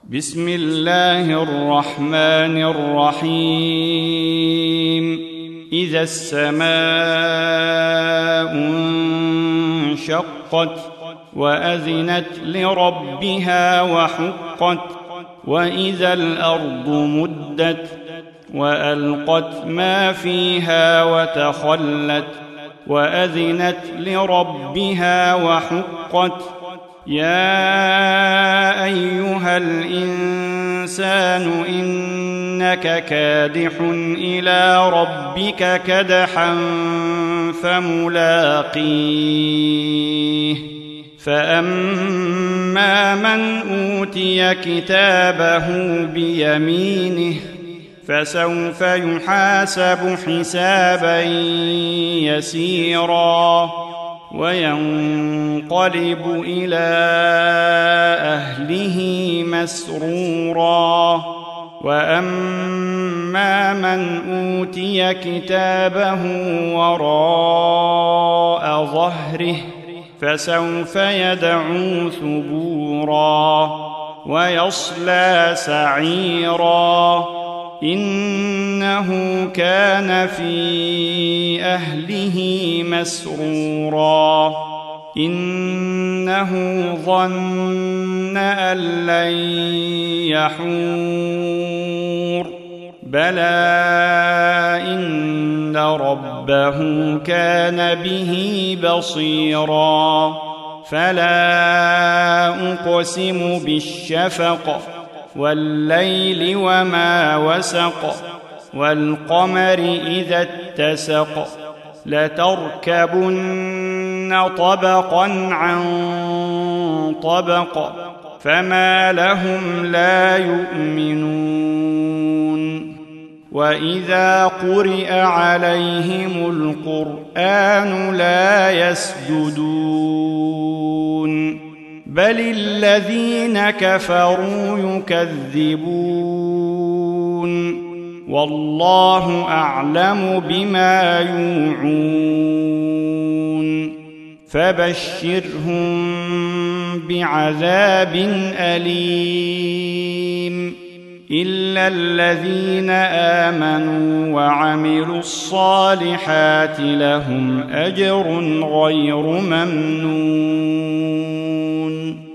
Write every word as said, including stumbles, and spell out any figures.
بسم الله الرحمن الرحيم إذا السماء انشقت وأذنت لربها وحقت وإذا الأرض مدت وألقت ما فيها وتخلت وأذنت لربها وحقت يا أيها الإنسان إنك كادح إلى ربك كدحا فملاقيه فأما من أوتي كتابه بيمينه فسوف يحاسب حسابا يسيرا وينقلب إلى أهله مسرورا وأما من أوتي كتابه وراء ظهره فسوف يدعو ثبورا ويصلى سعيرا إنه كان في أهله مسرورا إنه ظن أن لن يحور بلى إن ربه كان به بصيرا فلا أقسم بالشفق والليل وما وسق والقمر إذا اتسق لتركبن طبقا عن طبق فما لهم لا يؤمنون وإذا قرئ عليهم القرآن لا يسجدون بل الذين كفروا يكذبون والله أعلم بما يوعون فبشرهم بعذاب أليم إلا الذين آمنوا وعملوا الصالحات لهم أجر غير ممنون.